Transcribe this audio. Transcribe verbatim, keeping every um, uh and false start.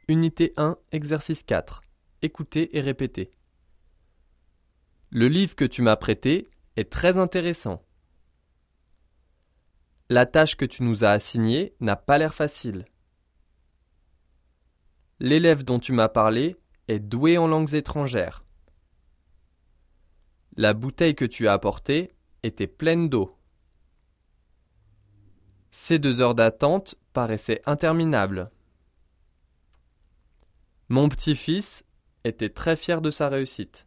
Unité un, exercice quatre. Écoutez et répétez. Le livre que tu m'as prêté est très intéressant. La tâche que tu nous as assignée n'a pas l'air facile. L'élève dont tu m'as parlé est doué en langues étrangères. La bouteille que tu as apportée était pleine d'eau. Ces deux heures d'attente paraissaient interminables. Mon petit-fils était très fier de sa réussite.